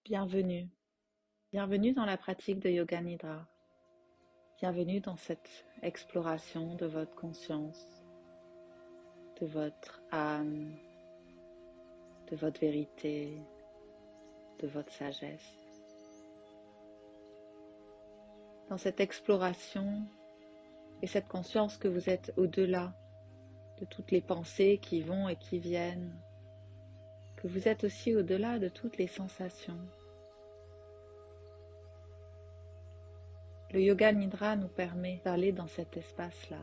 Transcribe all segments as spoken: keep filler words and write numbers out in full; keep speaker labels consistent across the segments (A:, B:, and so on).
A: Bienvenue, bienvenue dans la pratique de Yoga Nidra. Bienvenue dans cette exploration de votre conscience, de votre âme, de votre vérité, de votre sagesse. Dans cette exploration et cette conscience que vous êtes au-delà de toutes les pensées qui vont et qui viennent, que vous êtes aussi au-delà de toutes les sensations. Le Yoga Nidra nous permet d'aller dans cet espace-là,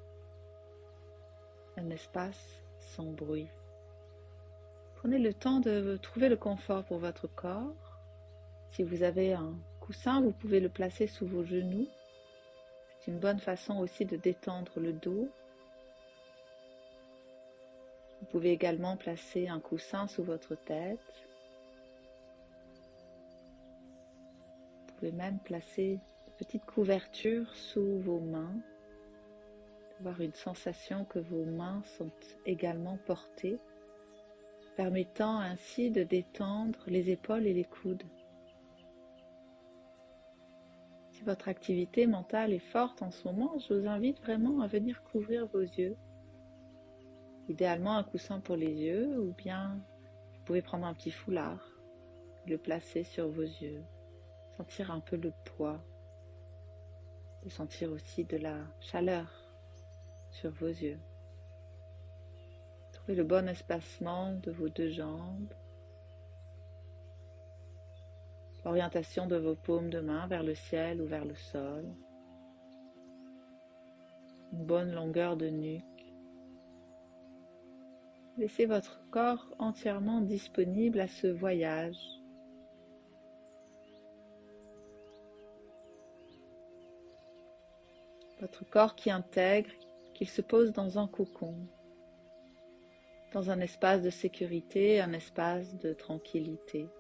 A: un espace sans bruit. Prenez le temps de trouver le confort pour votre corps. Si vous avez un coussin, vous pouvez le placer sous vos genoux. C'est une bonne façon aussi de détendre le dos. Vous pouvez également placer un coussin sous votre tête. Vous pouvez même placer une petite couverture sous vos mains. Avoir une sensation que vos mains sont également portées, permettant ainsi de détendre les épaules et les coudes. Si votre activité mentale est forte en ce moment, je vous invite vraiment à venir couvrir vos yeux. Idéalement un coussin pour les yeux, ou bien vous pouvez prendre un petit foulard, le placer sur vos yeux, sentir un peu le poids, et sentir aussi de la chaleur sur vos yeux. Trouvez le bon espacement de vos deux jambes, l'orientation de vos paumes de main vers le ciel ou vers le sol, une bonne longueur de nuque. Laissez votre corps entièrement disponible à ce voyage. Votre corps qui intègre qu'il se pose dans un cocon, dans un espace de sécurité, un espace de tranquillité.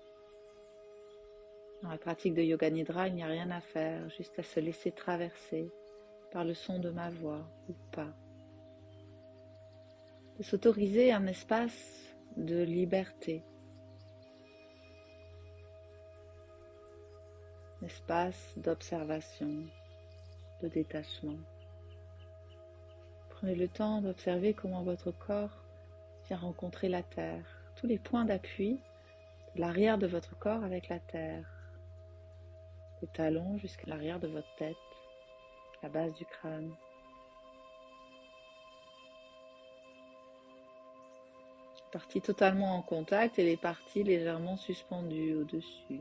A: Dans la pratique de Yoga Nidra, il n'y a rien à faire, juste à se laisser traverser par le son de ma voix ou pas. De s'autoriser un espace de liberté, un espace d'observation, de détachement. Prenez le temps d'observer comment votre corps vient rencontrer la terre, tous les points d'appui de l'arrière de votre corps avec la terre, des talons jusqu'à l'arrière de votre tête, la base du crâne. Les parties totalement en contact et les parties légèrement suspendues au-dessus.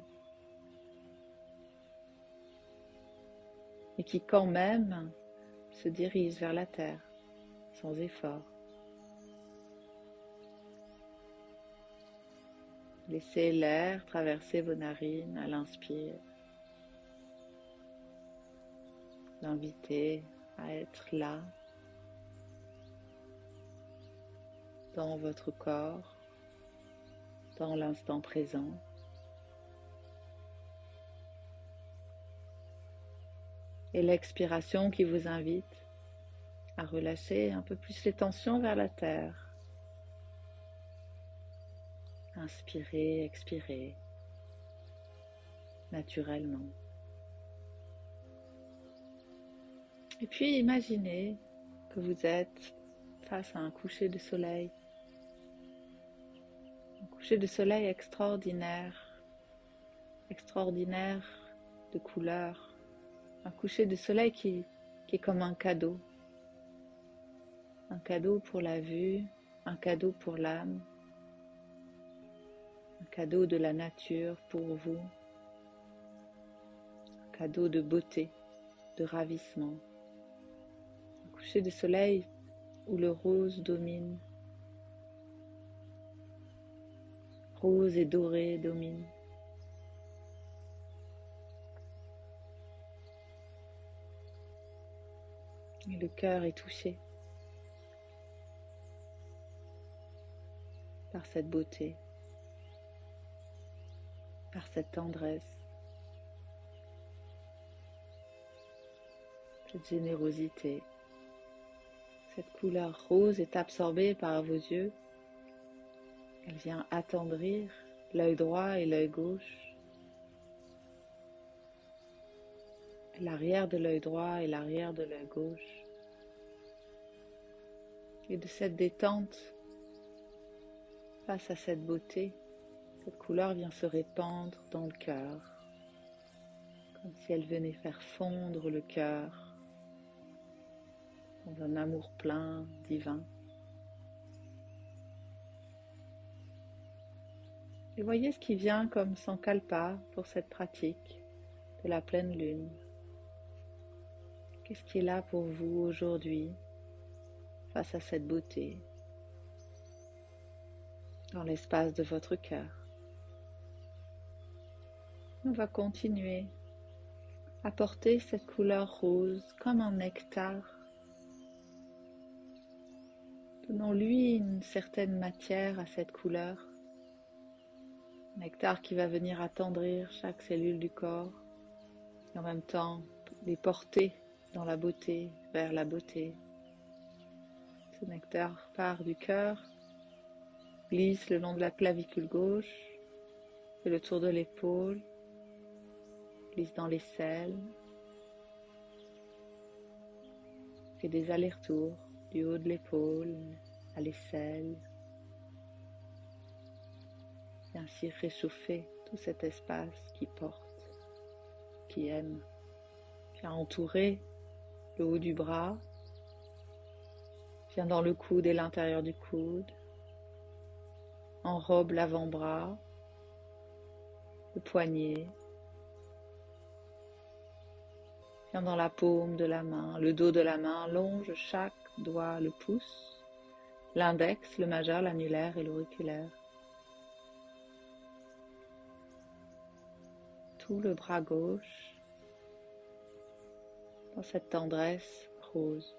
A: Et qui quand même se dirigent vers la terre, sans effort. Laissez l'air traverser vos narines à l'inspire. L'inviter à être là, dans votre corps, dans l'instant présent. Et l'expiration qui vous invite à relâcher un peu plus les tensions vers la terre. Inspirez, expirez, naturellement. Et puis imaginez que vous êtes face à un coucher de soleil. Un coucher de soleil extraordinaire, extraordinaire de couleurs. Un coucher de soleil qui, qui est comme un cadeau. Un cadeau pour la vue, un cadeau pour l'âme. Un cadeau de la nature pour vous. Un cadeau de beauté, de ravissement. Un coucher de soleil où le rose domine. Rose et doré domine. Et le cœur est touché par cette beauté, par cette tendresse, cette générosité. Cette couleur rose est absorbée par vos yeux. Elle vient attendrir l'œil droit et l'œil gauche, l'arrière de l'œil droit et l'arrière de l'œil gauche. Et de cette détente face à cette beauté, cette couleur vient se répandre dans le cœur, comme si elle venait faire fondre le cœur dans un amour plein, divin. Et voyez ce qui vient comme sankalpa pour cette pratique de la pleine lune. Qu'est-ce qui est là pour vous aujourd'hui face à cette beauté dans l'espace de votre cœur? On va continuer à porter cette couleur rose comme un nectar. Donnons-lui une certaine matière à cette couleur. Nectar qui va venir attendrir chaque cellule du corps et en même temps les porter dans la beauté, vers la beauté. Ce nectar part du cœur, glisse le long de la clavicule gauche, fait le tour de l'épaule, glisse dans l'aisselle, fait des allers-retours du haut de l'épaule à l'aisselle, et ainsi réchauffer tout cet espace qui porte, qui aime, vient entourer le haut du bras, vient dans le coude et l'intérieur du coude, enrobe l'avant-bras, le poignet, vient dans la paume de la main, le dos de la main, longe chaque doigt, le pouce, l'index, le majeur, l'annulaire et l'auriculaire. Tout le bras gauche dans cette tendresse rose.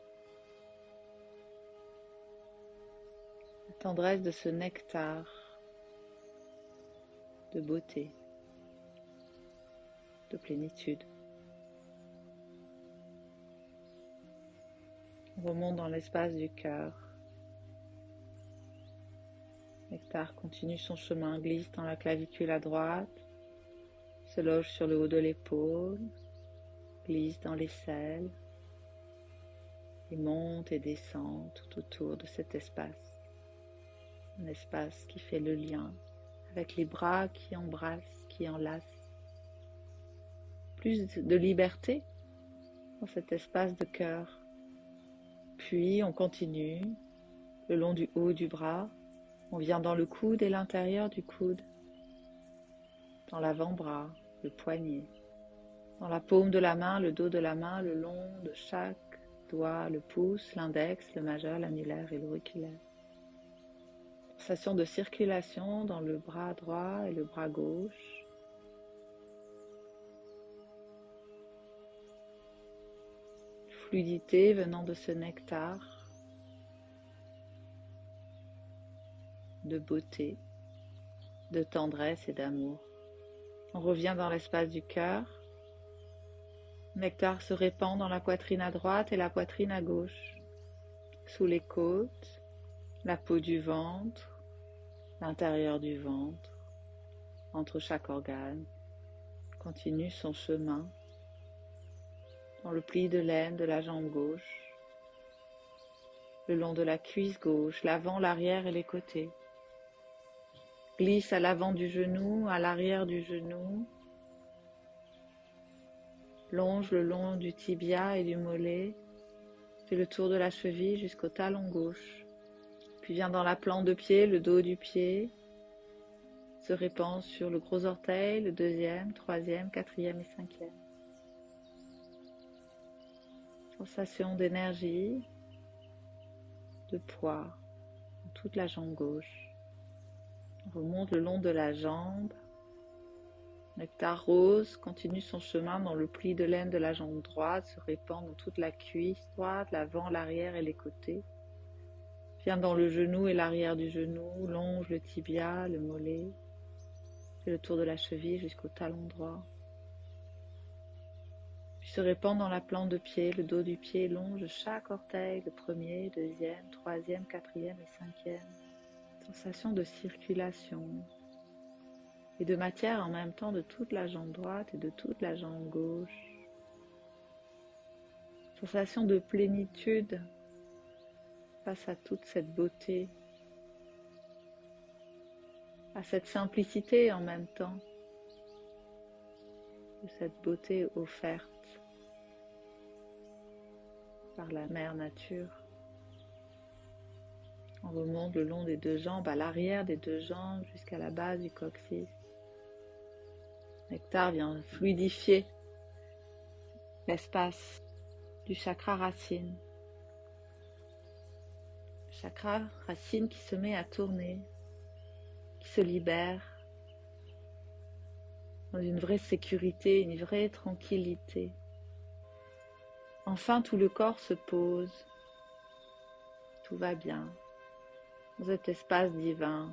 A: La tendresse de ce nectar de beauté, de plénitude. On remonte dans l'espace du cœur. Le nectar continue son chemin, glisse dans la clavicule à droite, se loge sur le haut de l'épaule, glisse dans l'aisselle et monte et descend tout autour de cet espace. Un espace qui fait le lien avec les bras qui embrassent, qui enlacent. Plus de liberté dans cet espace de cœur. Puis on continue le long du haut du bras. On vient dans le coude et l'intérieur du coude, dans l'avant-bras, le poignet, dans la paume de la main, le dos de la main, le long de chaque doigt, le pouce, l'index, le majeur, l'annulaire et l'auriculaire. Sensation de circulation dans le bras droit et le bras gauche. Fluidité venant de ce nectar de beauté, de tendresse et d'amour. On revient dans l'espace du cœur. Le nectar se répand dans la poitrine à droite et la poitrine à gauche, sous les côtes, la peau du ventre, l'intérieur du ventre, entre chaque organe. Continue son chemin dans le pli de l'aine de la jambe gauche, le long de la cuisse gauche, l'avant, l'arrière et les côtés. Glisse à l'avant du genou, à l'arrière du genou, longe le long du tibia et du mollet, fait le tour de la cheville jusqu'au talon gauche, puis vient dans la plante de pied, le dos du pied, se répand sur le gros orteil, le deuxième, troisième, quatrième et cinquième. Sensation d'énergie, de poids dans toute la jambe gauche. On remonte le long de la jambe. Nectar rose continue son chemin dans le pli de l'aine de la jambe droite, se répand dans toute la cuisse droite, l'avant, l'arrière et les côtés. Vient dans le genou et l'arrière du genou, longe le tibia, le mollet, fait le tour de la cheville jusqu'au talon droit. Puis se répand dans la plante de pied, le dos du pied longe chaque orteil, le premier, deuxième, troisième, quatrième et cinquième. Sensation de circulation et de matière en même temps de toute la jambe droite et de toute la jambe gauche. Sensation de plénitude face à toute cette beauté, à cette simplicité en même temps, de cette beauté offerte par la mère nature. On remonte le long des deux jambes, à l'arrière des deux jambes, jusqu'à la base du coccyx. Le nectar vient fluidifier l'espace du chakra racine. Le chakra racine qui se met à tourner, qui se libère dans une vraie sécurité, une vraie tranquillité. Enfin, tout le corps se pose, tout va bien, dans cet espace divin.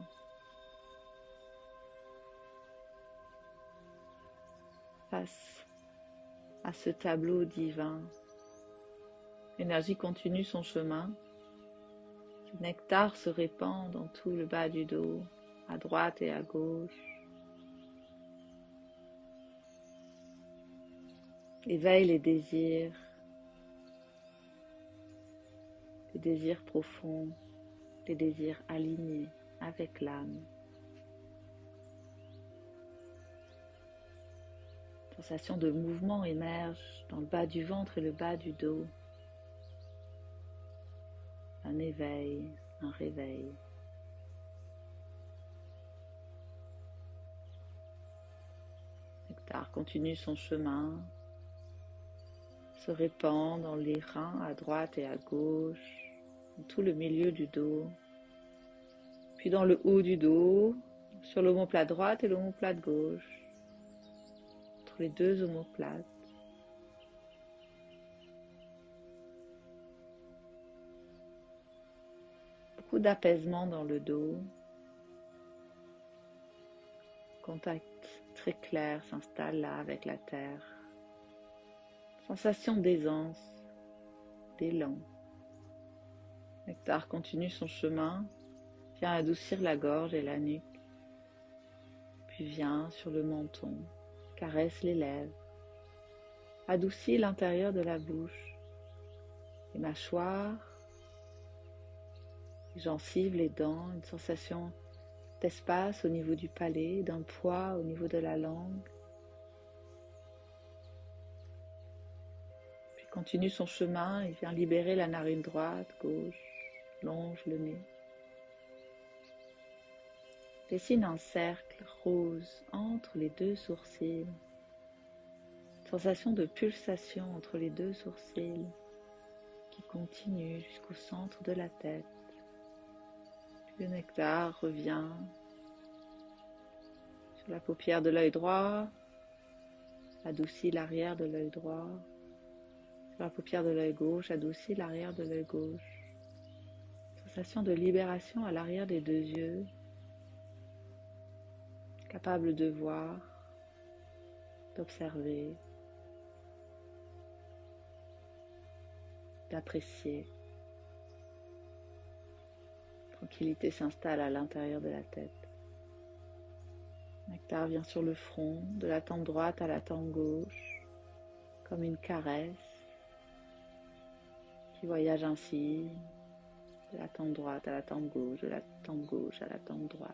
A: Face à ce tableau divin, l'énergie continue son chemin. Le nectar se répand dans tout le bas du dos, à droite et à gauche. Éveille les désirs, les désirs profonds, les désirs alignés avec l'âme. Sensation de mouvement émerge dans le bas du ventre et le bas du dos. Un éveil, un réveil. Le nectar continue son chemin, se répand dans les reins à droite et à gauche, dans tout le milieu du dos, puis dans le haut du dos, sur l'omoplate droite et l'omoplate gauche, entre les deux omoplates. Beaucoup d'apaisement dans le dos. Contact très clair s'installe là avec la terre. Sensation d'aisance, d'élan. Le nectar continue son chemin, vient adoucir la gorge et la nuque, puis vient sur le menton, caresse les lèvres, adoucit l'intérieur de la bouche, les mâchoires, les gencives, les dents, une sensation d'espace au niveau du palais, d'un poids au niveau de la langue. Puis continue son chemin et vient libérer la narine droite, gauche, longe le nez. Dessine un cercle rose entre les deux sourcils. Sensation de pulsation entre les deux sourcils qui continue jusqu'au centre de la tête. Le nectar revient sur la paupière de l'œil droit, adoucit l'arrière de l'œil droit. Sur la paupière de l'œil gauche, adoucit l'arrière de l'œil gauche. Sensation de libération à l'arrière des deux yeux, capable de voir, d'observer, d'apprécier. Tranquillité s'installe à l'intérieur de la tête. Le nectar vient sur le front, de la tempe droite à la tempe gauche, comme une caresse qui voyage ainsi, de la tempe droite à la tempe gauche, de la tempe gauche à la tempe droite.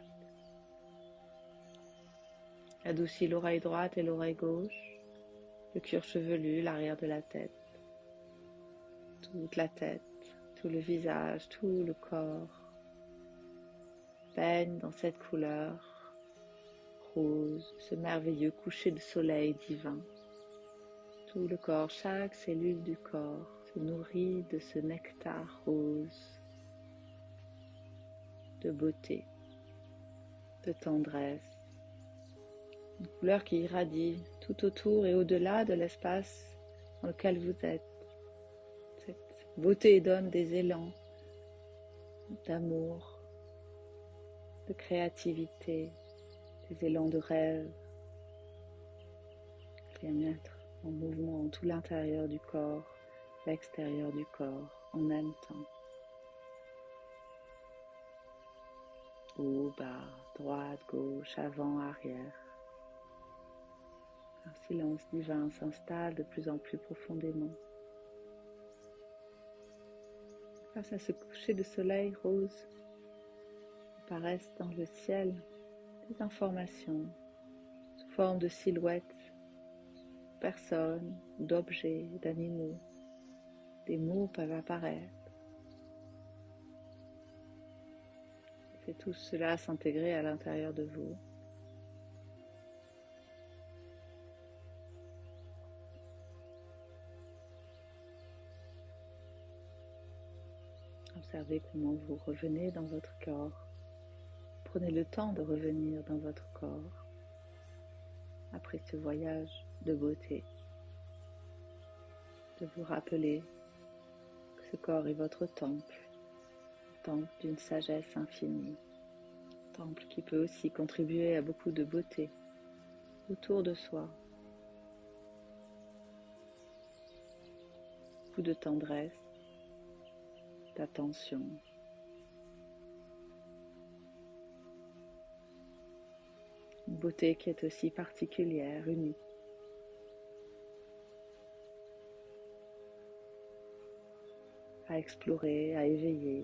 A: Adoucit l'oreille droite et l'oreille gauche, le cuir chevelu, l'arrière de la tête, toute la tête, tout le visage, tout le corps. Baigne dans cette couleur rose, ce merveilleux coucher de soleil divin. Tout le corps, chaque cellule du corps se nourrit de ce nectar rose, de beauté, de tendresse. Une couleur qui irradie tout autour et au-delà de l'espace dans lequel vous êtes. Cette beauté donne des élans d'amour, de créativité, des élans de rêve, qui viennent mettre en mouvement tout l'intérieur du corps, l'extérieur du corps en même temps. Au bas, droite, gauche, avant, arrière. Un silence divin s'installe de plus en plus profondément. Face à ce coucher de soleil rose, apparaissent dans le ciel des informations sous forme de silhouettes, de personnes, d'objets, d'animaux. Des mots peuvent apparaître. Faites tout cela s'intégrer à l'intérieur de vous. Observez comment vous revenez dans votre corps. Prenez le temps de revenir dans votre corps après ce voyage de beauté. De vous rappeler que ce corps est votre temple, temple d'une sagesse infinie, temple qui peut aussi contribuer à beaucoup de beauté autour de soi, beaucoup de tendresse, d'attention. Une beauté qui est aussi particulière, unique. À explorer, à éveiller.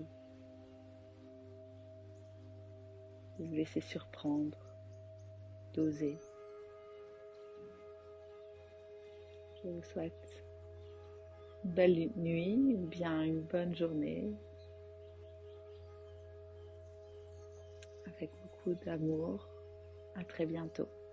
A: Vous vous laissez surprendre, d'oser. Je vous souhaite une belle nuit ou bien une bonne journée avec beaucoup d'amour. À très bientôt.